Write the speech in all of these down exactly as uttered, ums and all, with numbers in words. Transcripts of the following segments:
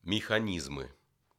Механизмы.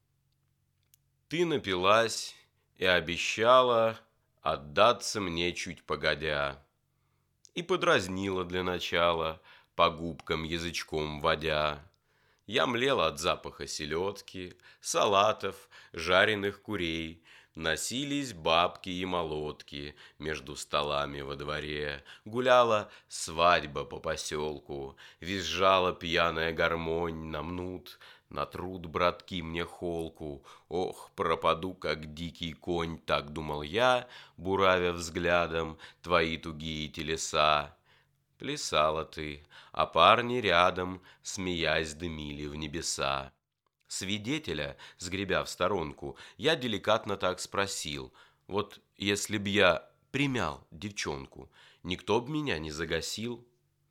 Ты напилась и обещала отдаться мне чуть погодя, и подразнила для начала, по губкам язычком водя. Я млел от запаха селедки, салатов, жареных курей. Носились бабки и молотки между столами во дворе. Гуляла свадьба по поселку, визжала пьяная гармонь на мнут. Натрут братки мне холку, ох, пропаду, как дикий конь, так думал я, буравя взглядом твои тугие телеса. Плясала ты, а парни рядом, смеясь, дымили в небеса. Свидетеля, сгребя в сторонку, я деликатно так спросил: вот если б я примял девчонку, никто б меня не загасил?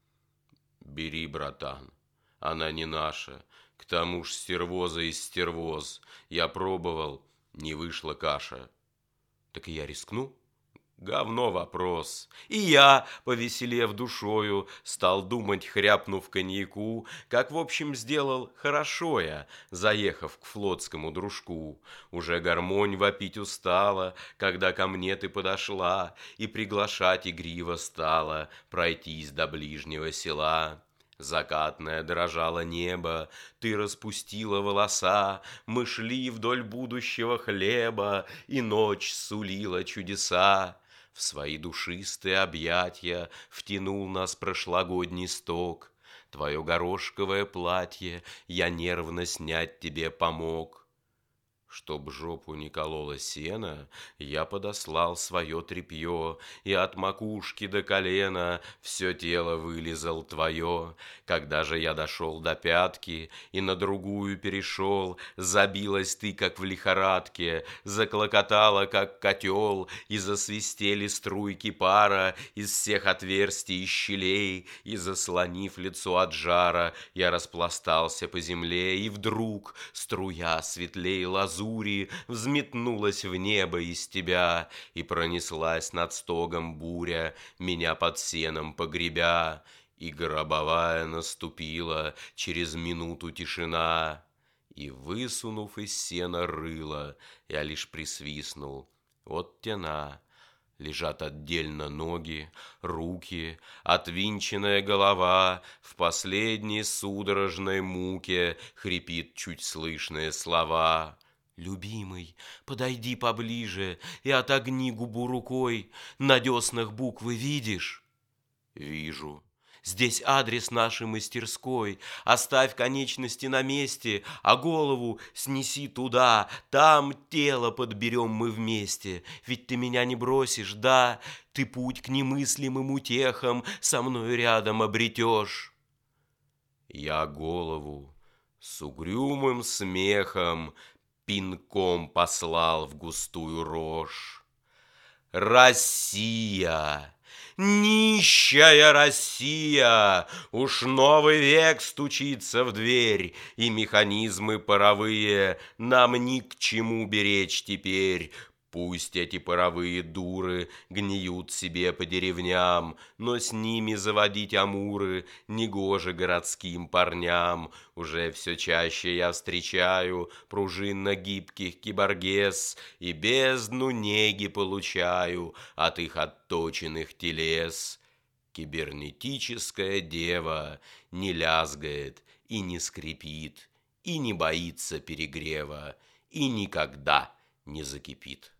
Бери, братан, она не наша, к тому ж стервоза из стервоз. Я пробовал, не вышла каша. Так и я рискну? Говно вопрос. И я, повеселев душою, стал думать, хряпнув коньяку, как в общем сделал хорошо я, заехав к флотскому дружку. Уже гармонь вопить устала, когда ко мне ты подошла, и приглашать игриво стала пройтись до ближнего села. Закатное дрожало небо, ты распустила волоса, мы шли вдоль будущего хлеба, и ночь сулила чудеса. В свои душистые объятья втянул нас прошлогодний сток. Твое горошковое платье я нервно снять тебе помог. Чтоб жопу не кололо сено, я подослал свое тряпье, и от макушки до колена все тело вылизал твое. Когда же я дошел до пятки и на другую перешел, забилась ты, как в лихорадке, заклокотала, как котел, и засвистели струйки пара из всех отверстий и щелей, и, заслонив лицо от жара, я распластался по земле, и вдруг струя светлей лазури взметнулась в небо из тебя, и пронеслась над стогом буря, меня под сеном погребя, и гробовая наступила через минуту тишина, и, высунув из сена рыло, я лишь присвистнул: вот тяна. Лежат отдельно ноги, руки, отвинченная голова, в последней судорожной муке хрипит чуть слышные слова. Любимый, подойди поближе и отогни губу рукой. На деснах буквы видишь? Вижу. Здесь адрес нашей мастерской. Оставь конечности на месте, а голову снеси туда. Там тело подберем мы вместе. Ведь ты меня не бросишь, да? Ты путь к немыслимым утехам со мною рядом обретешь. Я голову с угрюмым смехом пинком послал в густую рожь. Россия! Нищая Россия! Уж новый век стучится в дверь, и механизмы паровые нам ни к чему беречь теперь. Пусть эти паровые дуры гниют себе по деревням, но с ними заводить амуры негоже городским парням. Уже все чаще я встречаю пружинно-гибких киборгес, и бездну неги получаю от их отточенных телес. Кибернетическая дева не лязгает и не скрипит, и не боится перегрева, и никогда не закипит.